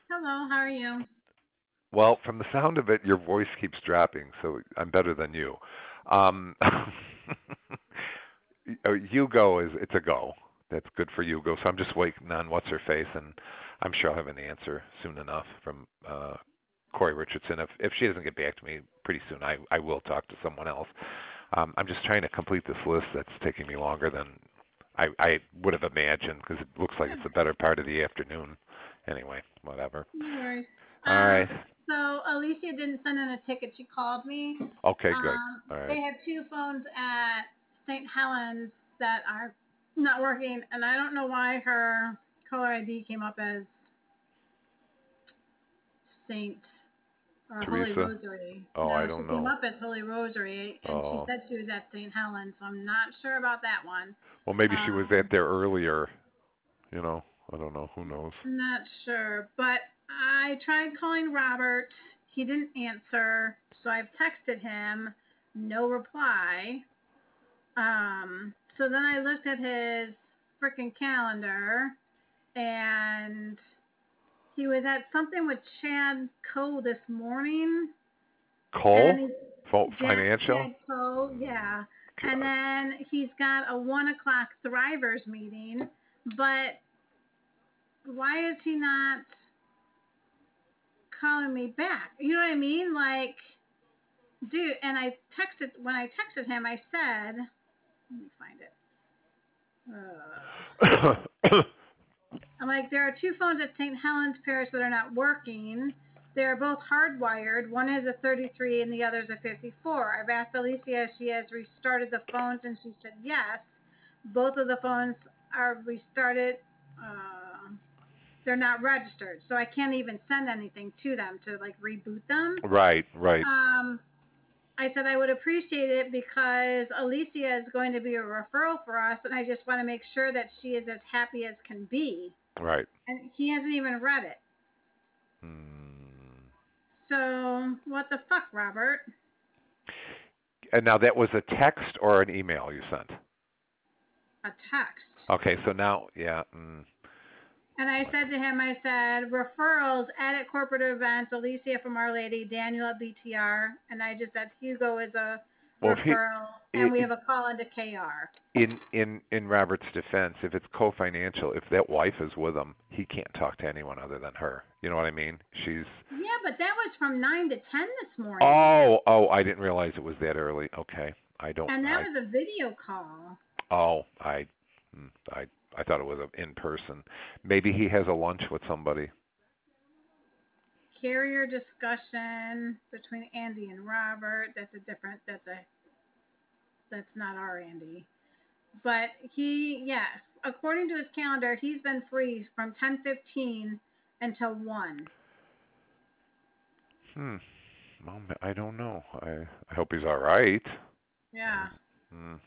Hello, how are you? Well, from the sound of it, your voice keeps dropping, so I'm better than you. Um, Hugo is it's a go. That's good for Hugo. So I'm just waiting on what's her face, and I'm sure I'll have an answer soon enough from Corey Richardson. If she doesn't get back to me pretty soon, I will talk to someone else. I'm just trying to complete this list that's taking me longer than I would have imagined because it looks like it's the better part of the afternoon. Anyway, whatever. No worries. All right. So Alicia didn't send in a ticket. She called me. Okay, good. All right. They have two phones at St. Helens that are not working, and I don't know why her caller ID came up as Saint or Holy Teresa? Rosary. Oh, I No, she don't came know. up as Holy Rosary, and she Oh, said she was at St. Helens, so I'm not sure about that one. well, maybe she was at Um, there earlier. You know, I don't know. Who knows? Not sure, but I tried calling Robert. He didn't answer, so I've texted him, no reply. So then I looked at his freaking calendar, and he was at something with Chad Coe this morning, and Cole? Financial? Chad Coe, yeah. And God. then he's got a 1 o'clock Thrivers meeting, but why is he not calling me back? You know what I mean? Like, dude, and when I texted him, I said, let me find it. I'm like, there are two phones at St. Helens Parish that are not working. They're both hardwired. One is a 33 and the other is a 54. I've asked Alicia if she has restarted the phones, and she said yes. Both of the phones are restarted. Uh, they're not registered, so I can't even send anything to them to like reboot them. Right, right, Um, I said I would appreciate it because Alicia is going to be a referral for us, and I just want to make sure that she is as happy as can be. right. And he hasn't even read it. Hmm. So, what the fuck, Robert? And now that was a text or an email you sent? A text. Okay, so now, yeah. And I said to him, I said, referrals, edit corporate events, Alicia from Our Lady, Daniel at BTR. And I just said, Hugo is a Well, if he referral, and we I- have a call into KR. in Robert's defense, if it's co-financial, if that wife is with him, he can't talk to anyone other than her. You know what I mean? She's Yeah, but that was from 9 to 10 this morning. oh, I didn't realize it was that early. Okay. I don't And that I was a video call. oh, I thought it was in person. Maybe he has a lunch with somebody. Carrier discussion between Andy and Robert. That's not our Andy. But yes, according to his calendar, he's been free from 10:15 until 1. Hmm. Well, I don't know. I hope he's all right. Yeah. Hmm.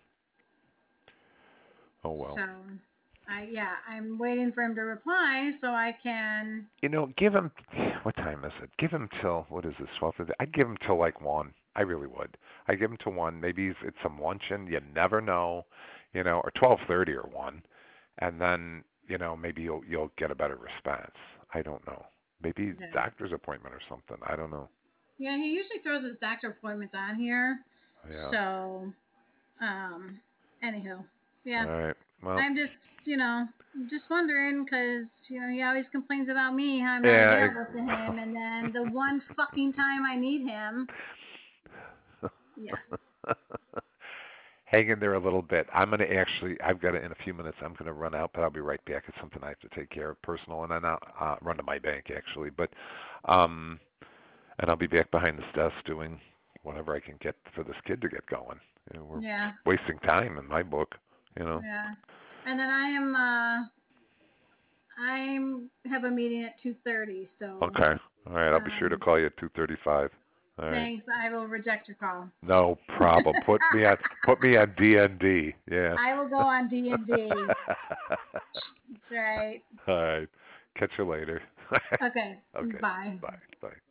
Oh well. So, I'm waiting for him to reply so I can. Give him what time is it? Give him till what is this? 12:30. I'd give him till like 1. I really would. I give him till 1. Maybe it's some luncheon. You never know. Or 12:30 or 1, and then maybe you'll get a better response. I don't know. Maybe Yeah. doctor's appointment or something. I don't know. Yeah, he usually throws his doctor appointments on here. Yeah. So, um, anywho, All yeah. right. Well, I'm just wondering because he always complains about me how I'm not yeah. available to him, and then the one fucking time I need him, yes. Hang in there a little bit. I'm gonna I've got it in a few minutes. I'm gonna run out, but I'll be right back. It's something I have to take care of, personal, and then I'll run to my bank actually. But um, and I'll be back behind this desk doing whatever I can get for this kid to get going. We're Yeah, wasting time in my book. You know. yeah. And then I'm have a meeting at 2:30, so Okay. All right. I'll be sure to um, call you at 2:35. All right. thanks. I will reject your call. No problem. Put me on D&D. Yeah. I will go on D&D. That's right. All right. Catch you later. Okay. Okay. Bye. Bye. Bye.